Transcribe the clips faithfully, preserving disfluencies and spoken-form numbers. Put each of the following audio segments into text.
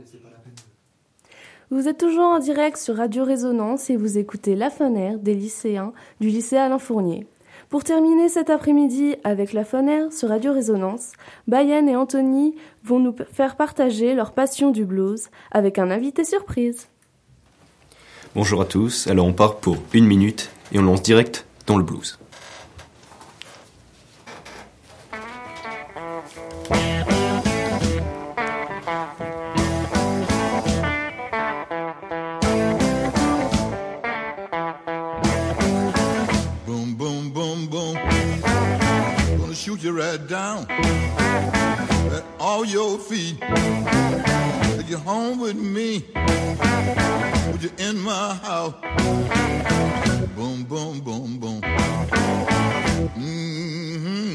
Vous êtes toujours en direct sur Radio Résonance et vous écoutez La Fun Air des lycéens du lycée Alain Fournier. Pour terminer cet après-midi avec La Fun Air sur Radio Résonance, Bayan et Anthony vont nous faire partager leur passion du blues avec un invité surprise. Bonjour à tous, alors on part pour une minute et on lance direct dans le blues. Shoot you right down at all your feet. Take you home with me. Put you in my house. Boom, boom, boom, boom. Mm-hmm.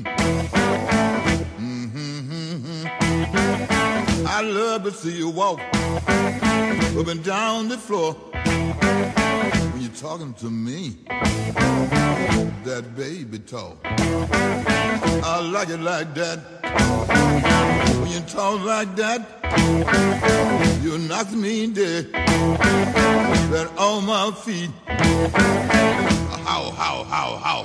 Mm-hmm. I love to see you walk up and down the floor when you're talking to me. That baby talk. I like it like that. When you talk like that, you knock me dead. Right on my feet. How, how, how, how.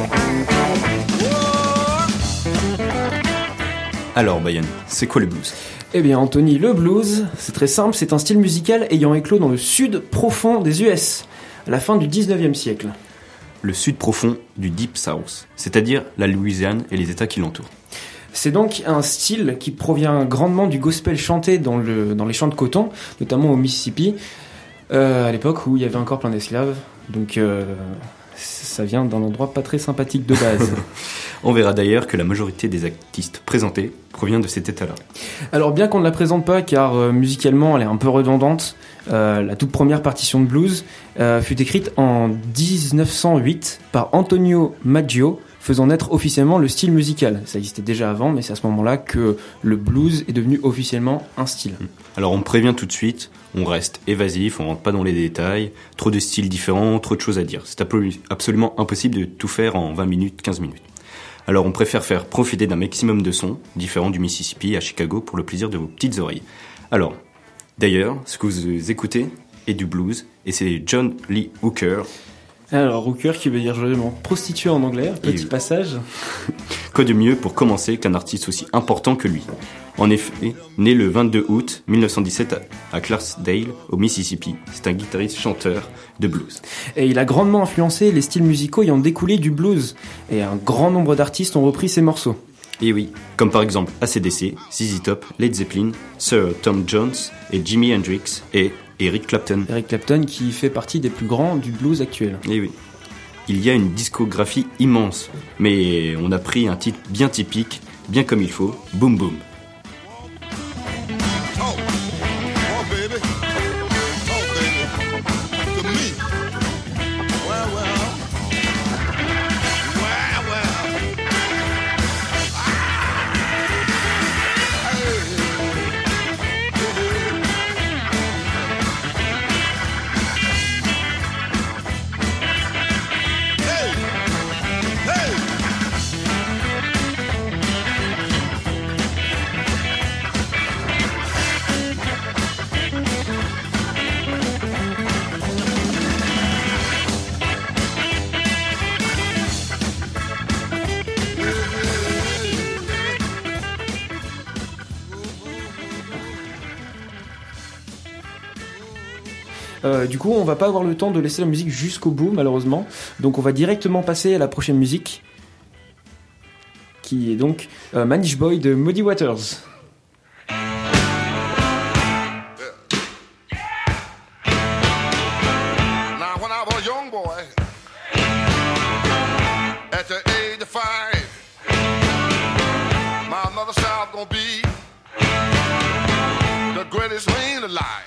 Alors Bayan, c'est quoi le blues ? Eh bien Anthony, le blues, c'est très simple, c'est un style musical ayant éclos dans le sud profond des U S, à la fin du dix-neuvième siècle. Le sud profond du Deep South, c'est-à-dire la Louisiane et les États qui l'entourent. C'est donc un style qui provient grandement du gospel chanté dans, le, dans les champs de coton, notamment au Mississippi, euh, à l'époque où il y avait encore plein d'esclaves. Donc euh, ça vient d'un endroit pas très sympathique de base. On verra d'ailleurs que la majorité des artistes présentés provient de cet état-là. Alors bien qu'on ne la présente pas, car euh, musicalement elle est un peu redondante, euh, la toute première partition de blues euh, fut écrite en dix-neuf cent huit par Antonio Maggio, faisant naître officiellement le style musical. Ça existait déjà avant, mais c'est à ce moment-là que le blues est devenu officiellement un style. Alors on prévient tout de suite, on reste évasif, on rentre pas dans les détails, trop de styles différents, trop de choses à dire. C'est absolument impossible de tout faire en vingt minutes, quinze minutes. Alors on préfère faire profiter d'un maximum de sons, différents du Mississippi à Chicago, pour le plaisir de vos petites oreilles. Alors, d'ailleurs, ce que vous écoutez est du blues, et c'est John Lee Hooker. Alors, Hooker qui veut dire joliment prostituée en anglais, petit et passage. Quoi de mieux pour commencer qu'un artiste aussi important que lui ? En effet, né le vingt-deux août mille neuf cent dix-sept à Clarksdale, au Mississippi, c'est un guitariste-chanteur de blues. Et il a grandement influencé les styles musicaux ayant découlé du blues, et un grand nombre d'artistes ont repris ses morceaux. Et oui, comme par exemple A C D C, Z Z Top, Led Zeppelin, Sir Tom Jones et Jimi Hendrix et Eric Clapton. Eric Clapton qui fait partie des plus grands du blues actuel. Et oui. Il y a une discographie immense, mais on a pris un titre bien typique, bien comme il faut, Boom Boom. Euh, du coup, on va pas avoir le temps de laisser la musique jusqu'au bout, malheureusement. Donc, on va directement passer à la prochaine musique, qui est donc euh, Manish Boy de Muddy Waters. Now, when I was a young boy, at the age of five, my mother said I was gonna be the greatest man alive.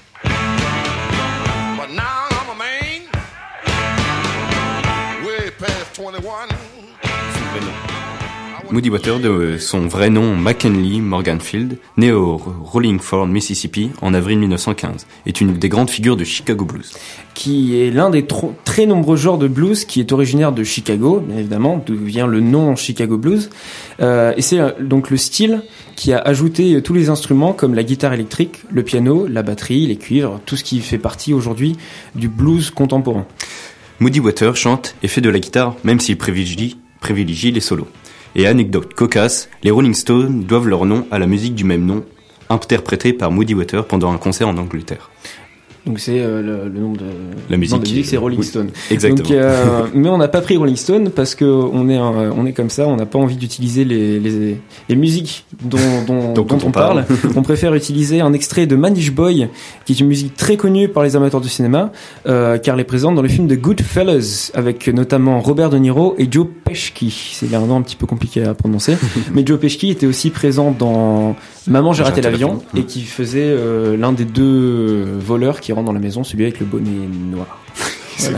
But now I'm a man, way past twenty-one. Muddy Waters, de son vrai nom McKinley Morganfield, né au Rollingford, Mississippi, en avril mille neuf cent quinze, est une des grandes figures de Chicago Blues. Qui est l'un des tro- très nombreux genres de blues qui est originaire de Chicago, bien évidemment, d'où vient le nom Chicago Blues. Euh, et c'est euh, donc le style qui a ajouté tous les instruments comme la guitare électrique, le piano, la batterie, les cuivres, tout ce qui fait partie aujourd'hui du blues contemporain. Muddy Waters chante et fait de la guitare, même s'il privilégie, privilégie les solos. Et anecdote cocasse, les Rolling Stones doivent leur nom à la musique du même nom, interprétée par Muddy Waters pendant un concert en Angleterre. Donc c'est euh, le, le nom de la musique, nom de musique c'est Rolling oui, Stone. Exactement. Donc, euh, mais on n'a pas pris Rolling Stone parce que on est un, on est comme ça, on n'a pas envie d'utiliser les les, les musiques dont dont, dont on, on parle. On préfère utiliser un extrait de Manish Boy, qui est une musique très connue par les amateurs de cinéma, euh, car elle est présente dans le film de Goodfellas avec notamment Robert De Niro et Joe Pesci. C'est un nom un petit peu compliqué à prononcer, mais Joe Pesci était aussi présent dans Maman j'ai raté l'avion et qui faisait euh, l'un des deux voleurs qui rentre dans la maison, celui avec le bonnet noir. Voilà.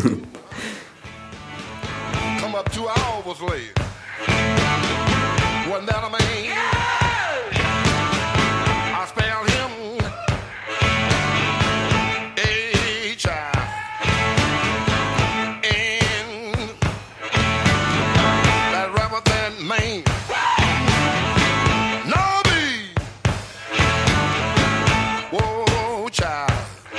Come up two hours later. Wasn't that a man? I spelled him H I N. That rubber than man. No me. Whoa, child.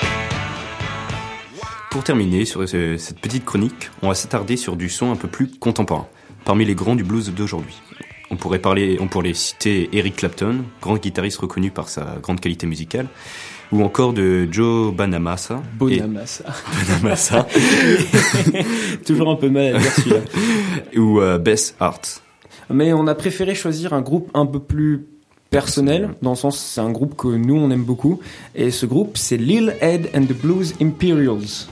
Pour terminer sur ce, cette petite chronique, on va s'attarder sur du son un peu plus contemporain, parmi les grands du blues d'aujourd'hui. On pourrait parler, on pourrait citer Eric Clapton, grand guitariste reconnu par sa grande qualité musicale, ou encore de Joe Bonamassa. Bonamassa. Et... Bonamassa. Toujours un peu mal à dire celui-là. Ou euh, Bess Hart. Mais on a préféré choisir un groupe un peu plus personnel, dans le sens c'est un groupe que nous on aime beaucoup, et ce groupe c'est Lil Ed and the Blues Imperials.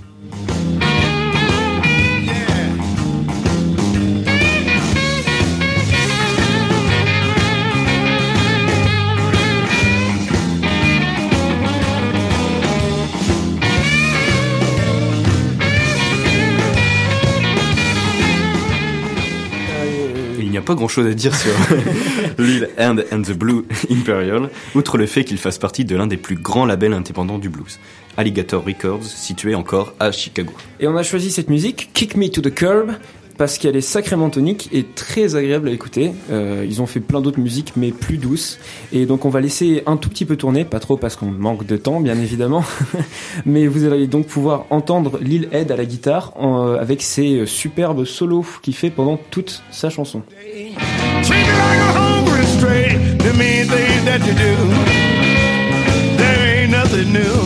Il n'y a pas grand chose à dire sur Lil Ed and the Blue Imperial, outre le fait qu'il fasse partie de l'un des plus grands labels indépendants du blues, Alligator Records, situé encore à Chicago. Et on a choisi cette musique, Kick Me to the Curb, parce qu'elle est sacrément tonique et très agréable à écouter. Euh, ils ont fait plein d'autres musiques, mais plus douces. Et donc on va laisser un tout petit peu tourner, pas trop parce qu'on manque de temps, bien évidemment. Mais vous allez donc pouvoir entendre Lil Ed à la guitare en, euh, avec ses superbes solos qu'il fait pendant toute sa chanson. Treat me like a hungry stray, the mean things that you do. There ain't nothing new.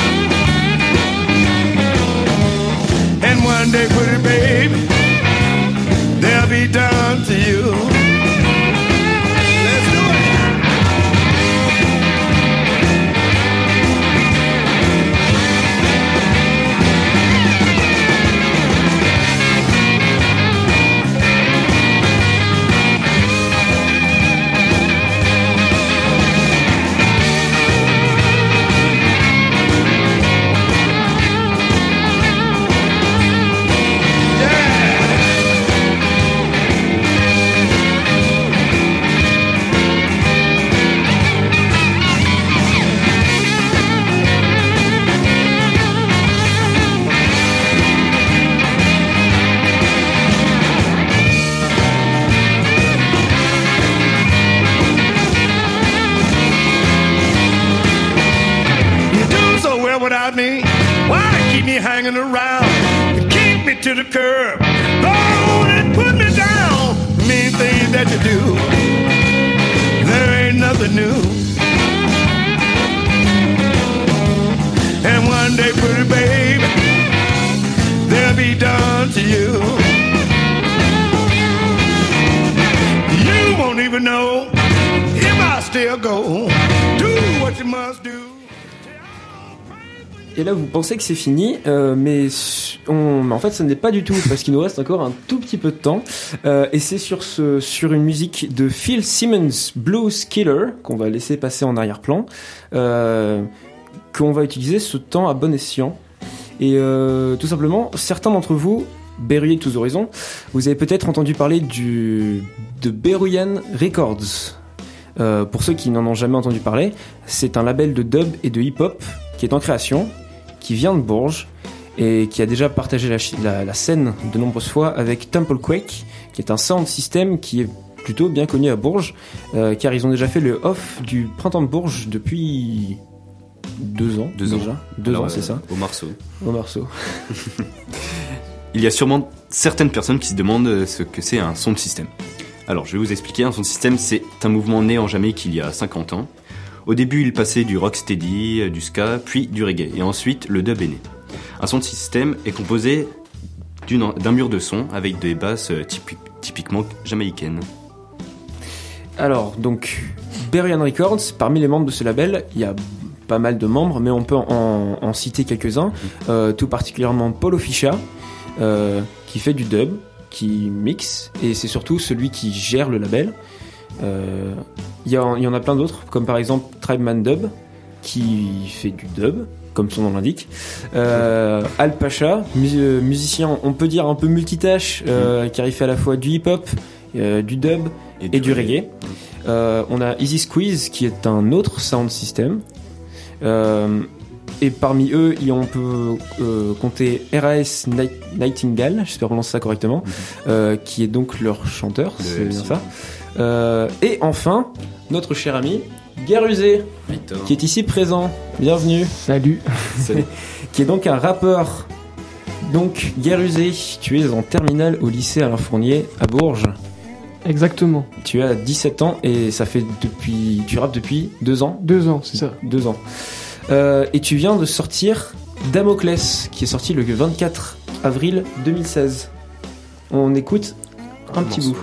And one day, pretty baby, they'll be done to you. Let's do it. Without me, why keep me hanging around and keep me to the curb? Go on and put me down. Mean things that you do, there ain't nothing new. And one day, pretty baby, they'll be done to you. You won't even know if I still go. Do what you must do. Et là, vous pensez que c'est fini, euh, mais on, en fait, ce n'est pas du tout, parce qu'il nous reste encore un tout petit peu de temps. Euh, et c'est sur, ce, sur une musique de Phil Simmons, Blues Killer, qu'on va laisser passer en arrière-plan, euh, qu'on va utiliser ce temps à bon escient. Et euh, tout simplement, certains d'entre vous Berruyer tous horizons, vous avez peut-être entendu parler du, de Beruian Records. Euh, pour ceux qui n'en ont jamais entendu parler, c'est un label de dub et de hip-hop qui est en création, qui vient de Bourges et qui a déjà partagé la, la, la scène de nombreuses fois avec Templequake, qui est un sound system qui est plutôt bien connu à Bourges, euh, car ils ont déjà fait le off du printemps de Bourges depuis deux ans. Deux déjà. ans. Deux Alors, ans, c'est euh, ça. Au Marceau. Au Marceau. Il y a sûrement certaines personnes qui se demandent ce que c'est un sound system. Alors, je vais vous expliquer. Un sound system, c'est un mouvement né en Jamaïque il y a cinquante ans. Au début, il passait du rocksteady, du ska, puis du reggae. Et ensuite, le dub est né. Un sound system est composé d'une, d'un mur de son avec des basses typi- typiquement jamaïcaines. Alors, donc, Beruian Records, parmi les membres de ce label, il y a pas mal de membres, mais on peut en, en citer quelques-uns, euh, tout particulièrement Paul Ofisha, euh, qui fait du dub, qui mixe, et c'est surtout celui qui gère le label. Euh, il y, a, il y en a plein d'autres, comme par exemple Tribeman Dub, qui fait du dub, comme son nom l'indique. Euh, Al Pacha, mu- musicien, on peut dire un peu multitâche, euh, car il fait à la fois du hip-hop, euh, du dub et, et du reggae. reggae. Euh, on a Easy Squeeze, qui est un autre sound system. Euh, et parmi eux, on peut euh, compter R A S Night- Nightingale, j'espère prononcer ça correctement, mm-hmm. euh, qui est donc leur chanteur, Le c'est bien ça. Euh, et enfin, notre cher ami Garusé, Victor, qui est ici présent. Bienvenue. Salut. Salut. Qui est donc un rappeur. Donc, Garusé, tu es en terminale au lycée Alain Fournier à Bourges. Exactement. Tu as dix-sept ans et ça fait depuis. Tu rappes depuis deux ans. Deux ans, c'est ça. Deux ans. Euh, et tu viens de sortir Damoclès, qui est sorti le vingt-quatre avril deux mille seize. On écoute un, un petit morceau. bout.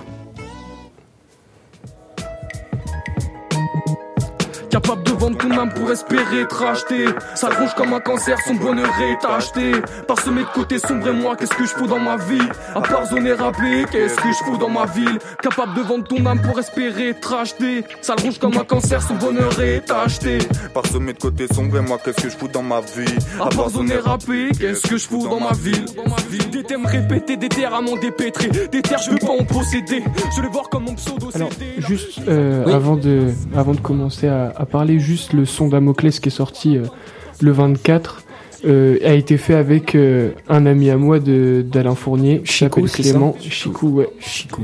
Capable de vendre ton âme pour espérer te racheter. Ça ronge comme un cancer, son bonheur est acheté. Parsemé de côté sombre et moi, qu'est-ce que je fous dans ma vie? À part zoner rapper, qu'est-ce que je fous dans ma ville? Capable de vendre ton âme pour espérer te racheter. Ça ronge comme un cancer, son bonheur est acheté. Parsemé de côté sombre et moi, qu'est-ce que je fous dans ma vie? À part zoner rapper, qu'est-ce que je fous dans ma ville? Des thèmes répétés, des terres à m'en dépêtrer. Des terres, je veux pas en posséder. Je les voir comme mon pseudo. Alors, juste euh, oui. avant, de, avant de commencer à, à parler, juste le son Damoclès qui est sorti euh, le vingt-quatre euh, a été fait avec euh, un ami à moi de, d'Alain Fournier, qui s'appelle Clément. Chicou, ouais. Chicou.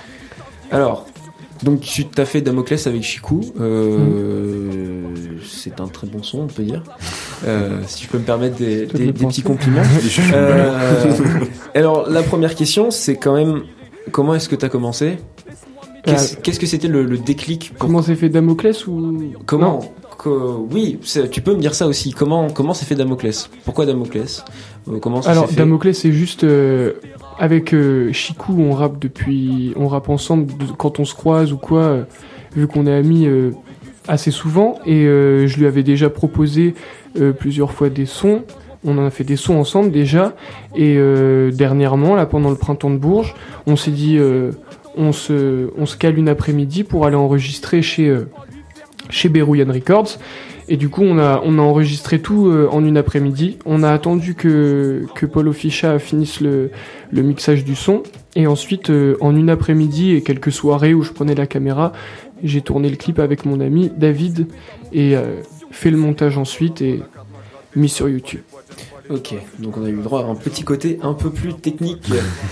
Alors, donc tu t'as fait Damoclès avec Chicou. Euh, mmh. C'est un très bon son, on peut dire. Euh, si tu peux me permettre des, des, des petits compliments. euh, alors, la première question, c'est quand même comment est-ce que t'as commencé? Qu'est-ce, qu'est-ce que c'était le, le déclic pour... Comment s'est fait Damoclès ou... Comment que, Oui, tu peux me dire ça aussi. Comment comment s'est fait Damoclès? Pourquoi Damoclès? euh, Comment ça Alors, s'est fait? Damoclès, c'est juste... Euh, avec euh, Chicou, on rappe depuis... On rappe ensemble de, quand on se croise ou quoi, euh, vu qu'on est amis euh, assez souvent. Et euh, je lui avais déjà proposé euh, plusieurs fois des sons. On en a fait des sons ensemble déjà. Et euh, dernièrement, là, pendant le printemps de Bourges, on s'est dit... Euh, On se, on se cale une après-midi pour aller enregistrer chez, euh, chez Beruian Records. Et du coup, on a, on a enregistré tout euh, en une après-midi. On a attendu que, que Paul Ofisha finisse le, le mixage du son. Et ensuite, euh, en une après-midi et quelques soirées où je prenais la caméra, j'ai tourné le clip avec mon ami David et euh, fait le montage ensuite et mis sur YouTube. Ok, donc on a eu le droit à un petit côté un peu plus technique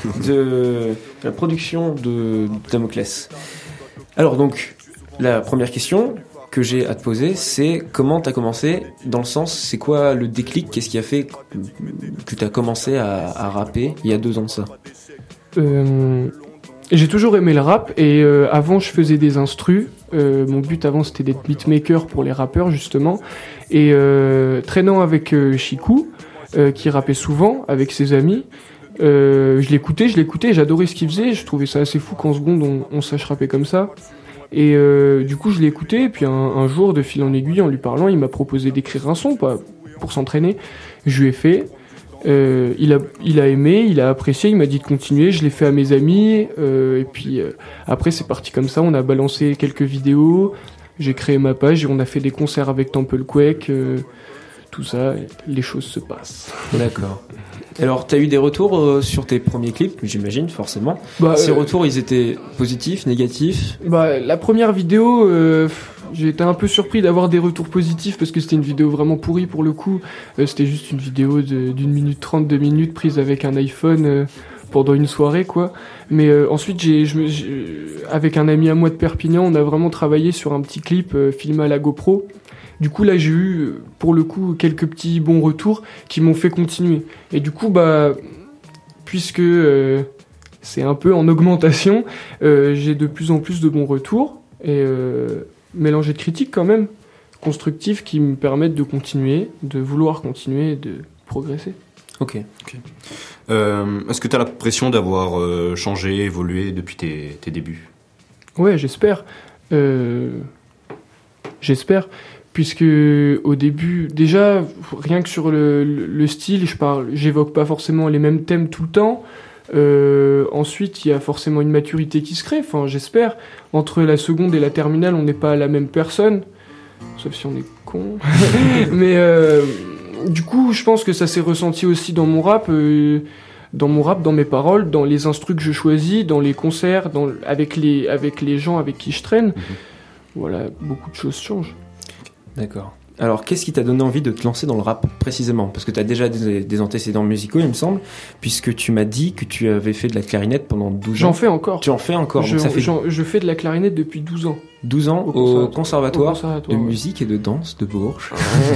de la production de Damoclès. Alors donc, la première question que j'ai à te poser, c'est comment t'as commencé? Dans le sens, c'est quoi le déclic? Qu'est-ce qui a fait que t'as commencé à, à rapper il y a deux ans de ça? euh, J'ai toujours aimé le rap et euh, avant je faisais des instrus. Euh, mon but avant c'était d'être beatmaker pour les rappeurs justement. Et euh, traînant avec euh, Chicou, Euh, qui rappait souvent avec ses amis. Euh, je l'écoutais, je l'écoutais, j'adorais ce qu'il faisait, je trouvais ça assez fou qu'en seconde on, on sache rapper comme ça. Et euh, du coup je l'écoutais, et puis un, un jour, de fil en aiguille, en lui parlant, il m'a proposé d'écrire un son pas, pour s'entraîner. Je lui ai fait, euh, il, a, il a aimé, il a apprécié, il m'a dit de continuer, je l'ai fait à mes amis, euh, et puis euh, après c'est parti comme ça, on a balancé quelques vidéos, j'ai créé ma page, et on a fait des concerts avec Templequake, euh, tout ça, les choses se passent. D'accord. Alors, t'as eu des retours euh, sur tes premiers clips, j'imagine, forcément. Bah, Ces euh, retours, ils étaient positifs, négatifs? Bah, la première vidéo, euh, j'ai été un peu surpris d'avoir des retours positifs parce que c'était une vidéo vraiment pourrie pour le coup. Euh, c'était juste une vidéo de, d'une minute trente, deux minutes prise avec un iPhone euh, pendant une soirée, quoi. Mais euh, ensuite, j'ai, je me, j'ai, avec un ami à moi de Perpignan, on a vraiment travaillé sur un petit clip euh, filmé à la GoPro. Du coup, là, j'ai eu, pour le coup, quelques petits bons retours qui m'ont fait continuer. Et du coup, bah, puisque euh, c'est un peu en augmentation, euh, j'ai de plus en plus de bons retours et euh, mélangés de critiques quand même, constructifs, qui me permettent de continuer, de vouloir continuer et de progresser. Ok. Okay. Euh, est-ce que tu as l'impression d'avoir euh, changé, évolué depuis tes, tes débuts? Ouais, j'espère. Euh, j'espère. Puisque au début, déjà, rien que sur le, le, le style, je parle, j'évoque pas forcément les mêmes thèmes tout le temps. Euh, ensuite, il y a forcément une maturité qui se crée, enfin j'espère. Entre la seconde et la terminale, on n'est pas la même personne, sauf si on est con. Mais euh, du coup, je pense que ça s'est ressenti aussi dans mon rap, euh, dans mon rap, dans mes paroles, dans les instrus que je choisis, dans les concerts, dans, avec les, avec les gens avec qui je traîne. Mm-hmm. Voilà, beaucoup de choses changent. D'accord. Alors, qu'est-ce qui t'a donné envie de te lancer dans le rap précisément? Parce que tu as déjà des, des antécédents musicaux, il me semble, puisque tu m'as dit que tu avais fait de la clarinette pendant douze ans. J'en fais encore. Tu en fais encore. Je, donc ça fait je fais de la clarinette depuis douze ans. douze ans au, au, conservatoire, au conservatoire, au conservatoire de ouais. musique et de danse de Bourges.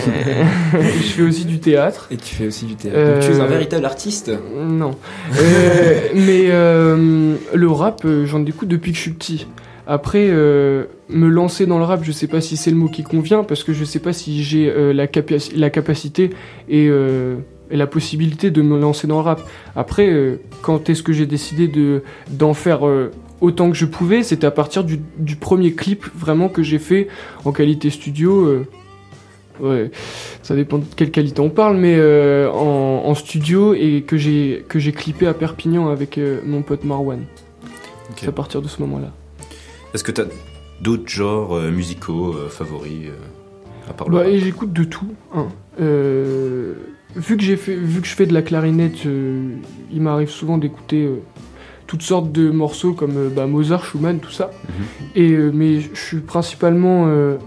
Je fais aussi du théâtre. Et tu fais aussi du théâtre. Euh... Donc tu es un véritable artiste. Non. euh, mais euh, le rap, j'en écoute depuis que je suis petit. Après, euh, me lancer dans le rap, je sais pas si c'est le mot qui convient, parce que je sais pas si j'ai euh, la, capi- la capacité et, euh, et la possibilité de me lancer dans le rap. Après, euh, quand est-ce que j'ai décidé de, d'en faire euh, autant que je pouvais, c'était à partir du, du premier clip vraiment que j'ai fait en qualité studio. Euh, ouais, ça dépend de quelle qualité on parle, mais euh, en, en studio et que j'ai, que j'ai clippé à Perpignan avec euh, mon pote Marwan. Okay. C'est à partir de ce moment-là. Est-ce que tu as d'autres genres euh, musicaux euh, favoris euh, à part le bah, rap? Et j'écoute de tout. Hein. Euh, vu que j'ai fait, vu que je fais de la clarinette, euh, il m'arrive souvent d'écouter euh, toutes sortes de morceaux comme euh, bah, Mozart, Schumann, tout ça. Mm-hmm. Et euh, mais je suis principalement euh,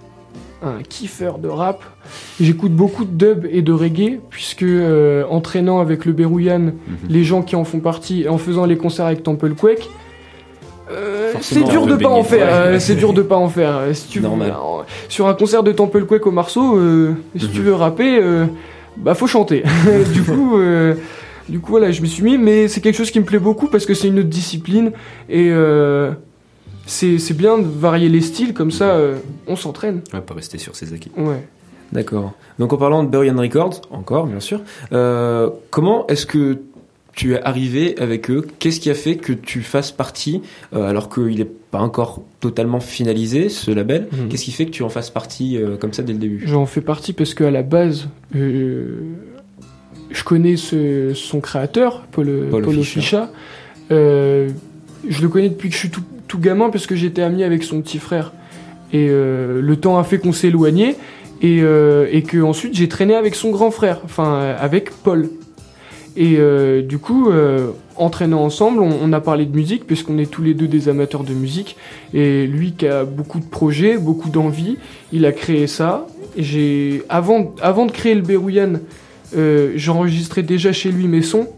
un kiffeur de rap. J'écoute beaucoup de dub et de reggae puisque euh, entraînant avec le Berouyan, mm-hmm. les gens qui en font partie, en faisant les concerts avec Temple Quake. Euh, c'est dur de pas en faire. Euh, c'est dur de pas en faire. Si tu veux, euh, sur un concert de Temple Quake au Marceau, euh, si mm-hmm. tu veux rapper, euh, bah faut chanter. du coup, euh, du coup voilà, je me suis mis. Mais c'est quelque chose qui me plaît beaucoup parce que c'est une autre discipline et euh, c'est c'est bien de varier les styles comme ça. Euh, on s'entraîne. Ouais, pas rester sur ses acquis. Ouais. D'accord. Donc en parlant de Berouyan Records, encore bien sûr, euh, comment est-ce que tu es arrivé avec eux? Qu'est-ce qui a fait que tu fasses partie, euh, alors qu'il n'est pas encore totalement finalisé, ce label, mmh. qu'est-ce qui fait que tu en fasses partie euh, comme ça dès le début? J'en fais partie parce qu'à la base, euh, je connais ce, son créateur, Paul, Paul, Paul Officia. Euh, je le connais depuis que je suis tout, tout gamin parce que j'étais ami avec son petit frère. Et euh, le temps a fait qu'on s'est éloigné et, euh, et que ensuite j'ai traîné avec son grand frère, enfin avec Paul. Et euh, du coup, euh, entraînant ensemble, on, on a parlé de musique, puisqu'on est tous les deux des amateurs de musique. Et lui qui a beaucoup de projets, beaucoup d'envie, il a créé ça. Et j'ai, avant, avant de créer le Berouyan, euh, j'enregistrais déjà chez lui mes sons.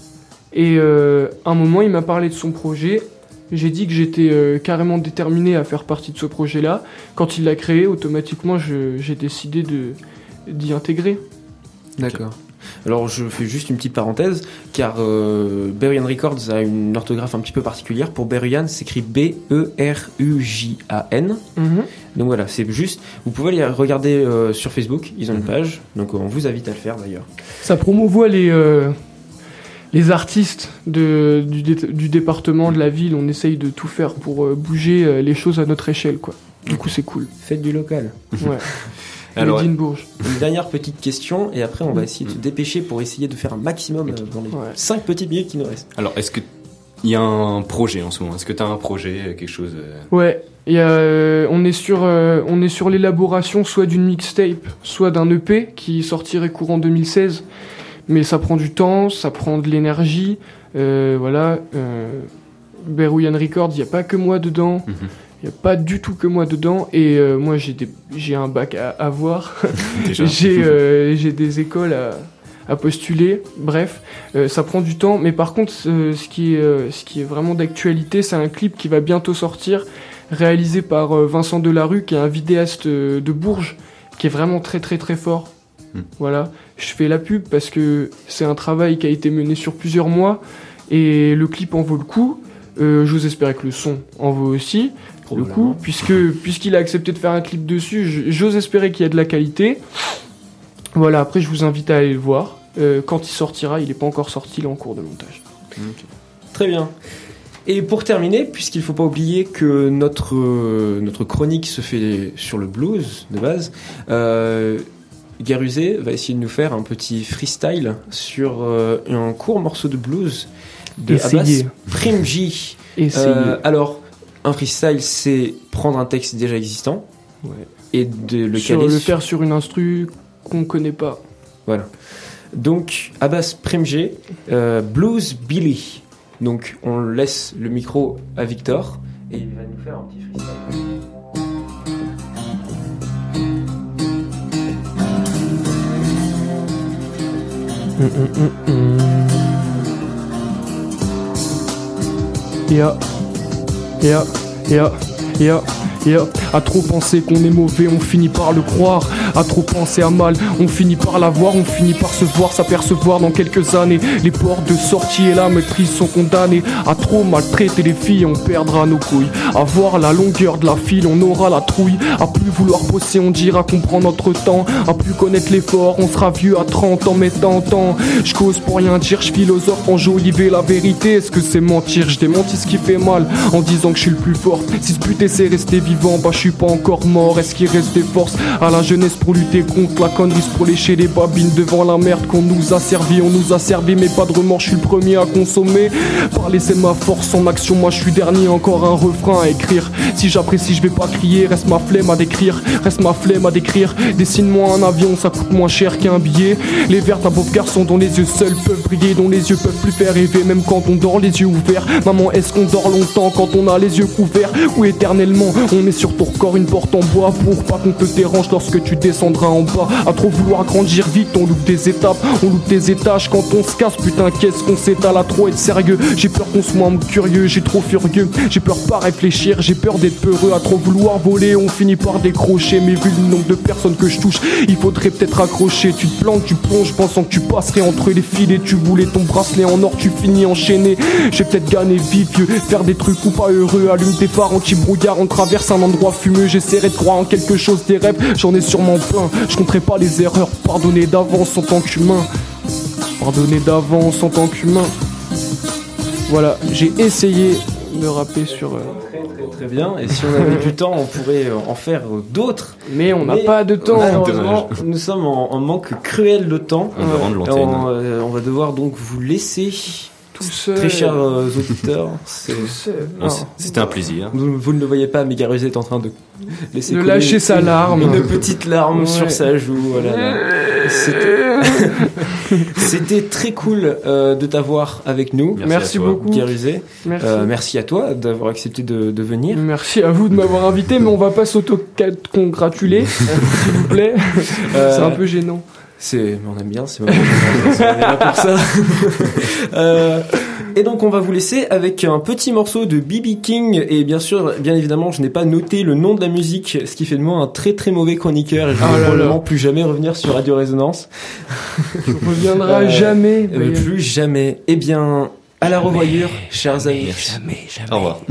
Et euh, à un moment, il m'a parlé de son projet. J'ai dit que j'étais euh, carrément déterminé à faire partie de ce projet-là. Quand il l'a créé, automatiquement, je, j'ai décidé de, d'y intégrer. D'accord. Alors je fais juste une petite parenthèse, car euh, Berouyan Records a une orthographe un petit peu particulière. Pour Berouyan, c'est écrit B E R U J A N. Mm-hmm. Donc voilà, c'est juste. Vous pouvez aller regarder euh, sur Facebook, ils ont mm-hmm. une page, donc on vous invite à le faire d'ailleurs. Ça promouvoit les, euh, les artistes de, du, dé- du département, de la ville. On essaye de tout faire pour euh, bouger euh, les choses à notre échelle, quoi. Du coup, c'est cool. Faites du local. Ouais. Alors, une dernière petite question et après on va essayer de se dépêcher pour essayer de faire un maximum euh, dans les ouais. cinq petites minutes qui nous restent. Alors, est-ce que il y a un projet en ce moment. Est-ce que tu as un projet, quelque chose euh... Ouais, y a, euh, on est sur, euh, on est sur l'élaboration soit d'une mixtape, soit d'un E P qui sortirait courant deux mille seize. Mais ça prend du temps, ça prend de l'énergie. Euh, voilà. Euh, Berouyan Records, il n'y a pas que moi dedans. Il mm-hmm. n'y a pas du tout que moi dedans. Et euh, moi, j'ai, des, j'ai un bac à avoir. j'ai, euh, j'ai des écoles à... à postuler, bref, euh, ça prend du temps, mais par contre, euh, ce, qui est, euh, ce qui est vraiment d'actualité, c'est un clip qui va bientôt sortir, réalisé par euh, Vincent Delarue, qui est un vidéaste euh, de Bourges, qui est vraiment très très très fort. Mm. Voilà, je fais la pub parce que c'est un travail qui a été mené sur plusieurs mois, et le clip en vaut le coup. Euh, j'ose espérer que le son en vaut aussi le coup, puisque, puisqu'il a accepté de faire un clip dessus, j'ose espérer qu'il y a de la qualité. Voilà, après je vous invite à aller le voir. Euh, quand il sortira, il n'est pas encore sorti, il est en cours de montage. Okay. Très bien. Et pour terminer, puisqu'il ne faut pas oublier que notre, euh, notre chronique se fait sur le blues de base, euh, Garuzé va essayer de nous faire un petit freestyle sur euh, un court morceau de blues de Abbas Primji. Euh, alors, un freestyle, c'est prendre un texte déjà existant ouais. et de le sur caler le sur... faire sur une instru qu'on connaît pas. Voilà. Donc, Abbas Primji, euh, Blues Billy. Donc, on laisse le micro à Victor et il va nous faire un petit freestyle. Mm, mm, mm, mm. Yeah, yeah, yeah, yeah. Yeah. À trop penser qu'on est mauvais, on finit par le croire. À trop penser à mal, on finit par l'avoir. On finit par se voir, s'apercevoir dans quelques années. Les portes de sortie et la maîtrise sont condamnées. À trop maltraiter les filles, on perdra nos couilles. À voir la longueur de la file, on aura la trouille. À plus vouloir bosser, on dira qu'on prend notre temps. À plus connaître l'effort, on sera vieux à trente ans, mais tentant. Je cause pour rien dire, je philosophe, enjoliver la vérité. Est-ce que c'est mentir? Je démentis ce qui fait mal en disant que je suis le plus fort. Si ce but c'est rester vivant, bah je suis pas encore mort. Est-ce qu'il reste des forces à la jeunesse pour lutter contre la connerie, pour lécher les babines devant la merde qu'on nous a servi? On nous a servi mais pas de remords, je suis le premier à consommer. Parler c'est ma force, en action moi je suis dernier. Encore un refrain à écrire. Si j'apprécie je vais pas crier, reste ma flemme à décrire. Reste ma flemme à décrire. Dessine-moi un avion, ça coûte moins cher qu'un billet. Les verts d'un pauvre garçon dont les yeux seuls peuvent briller, dont les yeux peuvent plus faire rêver même quand on dort les yeux ouverts. Maman, est-ce qu'on dort longtemps quand on a les yeux couverts ou éternellement? On met sur ton corps une porte en bois pour pas qu'on te dérange lorsque tu descendras en bas. À trop vouloir grandir vite, on loupe des étapes, on loupe des étages quand on se casse. Putain, qu'est-ce qu'on s'étale à trop être sérieux? J'ai peur qu'on soit curieux, j'ai trop furieux. J'ai peur pas réfléchir, j'ai peur d'être peureux. À trop vouloir voler, on finit par décrocher. Mais vu le nombre de personnes que je touche, il faudrait peut-être accrocher. Tu te plantes, tu plonges, pensant que tu passerais entre les filets. Tu voulais ton bracelet en or, tu finis enchaîné. J'ai peut-être gagné vie vieux, faire des trucs ou pas heureux. Allume tes phares anti-brouillard, on traverse un endroit fumeux. J'essaierai de croire en quelque chose, des rêves, j'en ai sûrement plein. Je compterai pas les erreurs, pardonner d'avance en tant qu'humain. Pardonner d'avance en tant qu'humain. Voilà, j'ai essayé de rapper sur... Euh... Très très très bien, et si on avait du temps, on pourrait en faire d'autres. Mais on n'a pas de temps. Malheureusement, nous sommes en, en manque cruel de temps. On va rendre l'antenne. On, euh, on va devoir donc vous laisser... Tout seul. Très chers euh, auditeurs, c'est... Non, c'était un plaisir. Vous, vous ne le voyez pas, mais Garuzé est en train de laisser de lâcher sa larme, une petite larme ouais. sur sa joue. Voilà. C'était... C'était très cool euh, de t'avoir avec nous. Merci, merci beaucoup, Garuzé. Merci. Euh, merci à toi d'avoir accepté de, de venir. Merci à vous de m'avoir invité, mais on va pas s'auto-congratuler, s'il vous plaît. Euh, c'est un peu gênant. C'est, on aime bien, c'est vraiment on est là pour ça. euh, et donc on va vous laisser avec un petit morceau de B B King, et bien sûr, bien évidemment, je n'ai pas noté le nom de la musique, ce qui fait de moi un très très mauvais chroniqueur, et je ne vais probablement plus jamais revenir sur Radio Résonance. Je reviendrai euh, jamais. Euh, plus jamais. Eh bien, à la revoyure, chers jamais, amis. Jamais, jamais. Au revoir.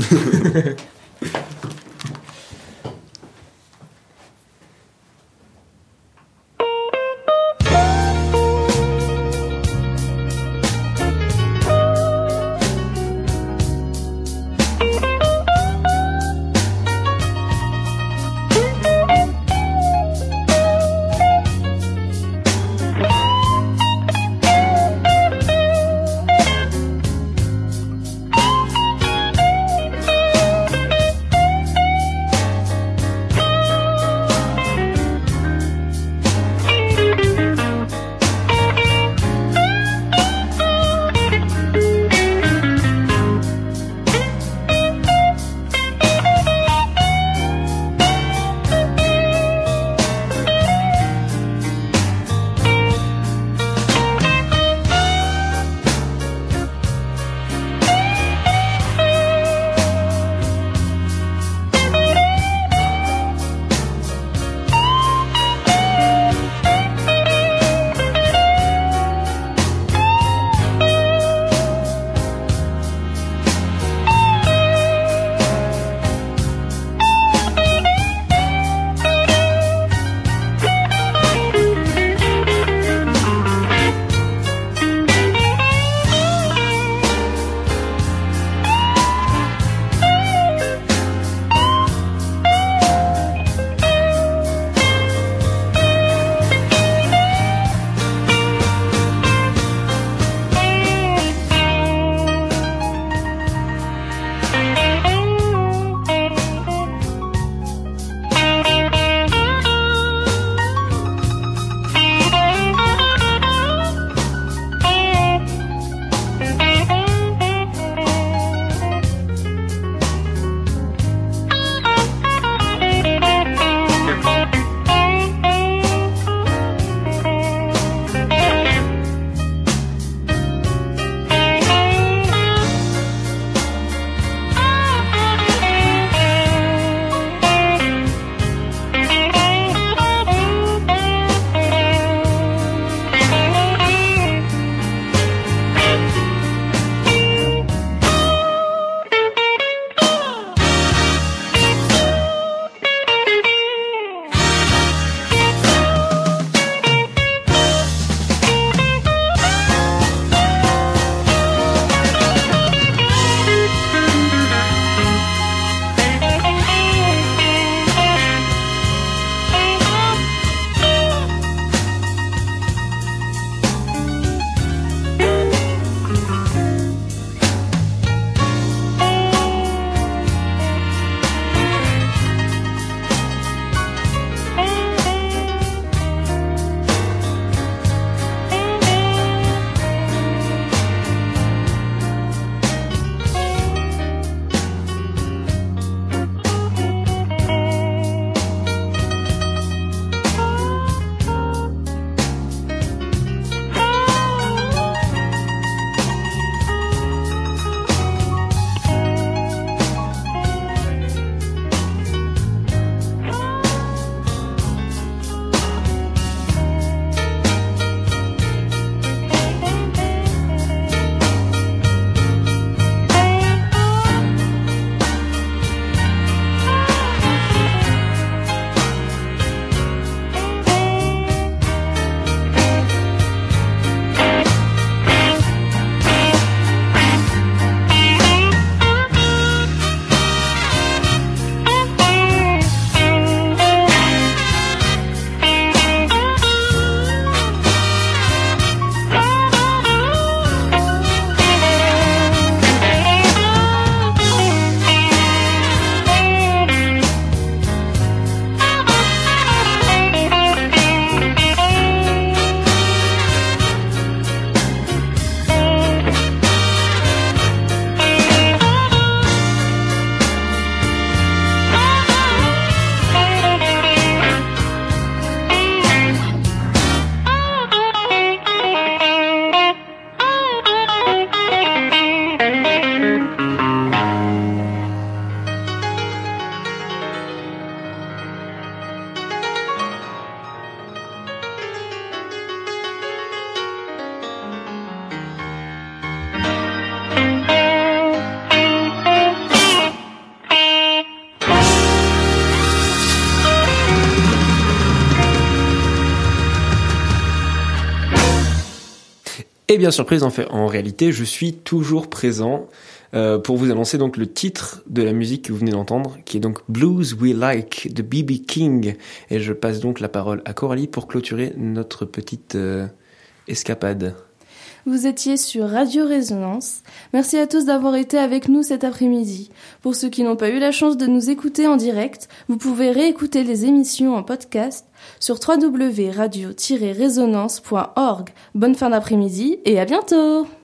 Et bien surprise, en fait, en réalité, je suis toujours présent euh, pour vous annoncer donc le titre de la musique que vous venez d'entendre, qui est donc Blues We Like de B B King. Et je passe donc la parole à Coralie pour clôturer notre petite euh, escapade. Vous étiez sur Radio Résonance. Merci à tous d'avoir été avec nous cet après-midi. Pour ceux qui n'ont pas eu la chance de nous écouter en direct, vous pouvez réécouter les émissions en podcast sur w w w point radio tiret résonance point org. Bonne fin d'après-midi et à bientôt!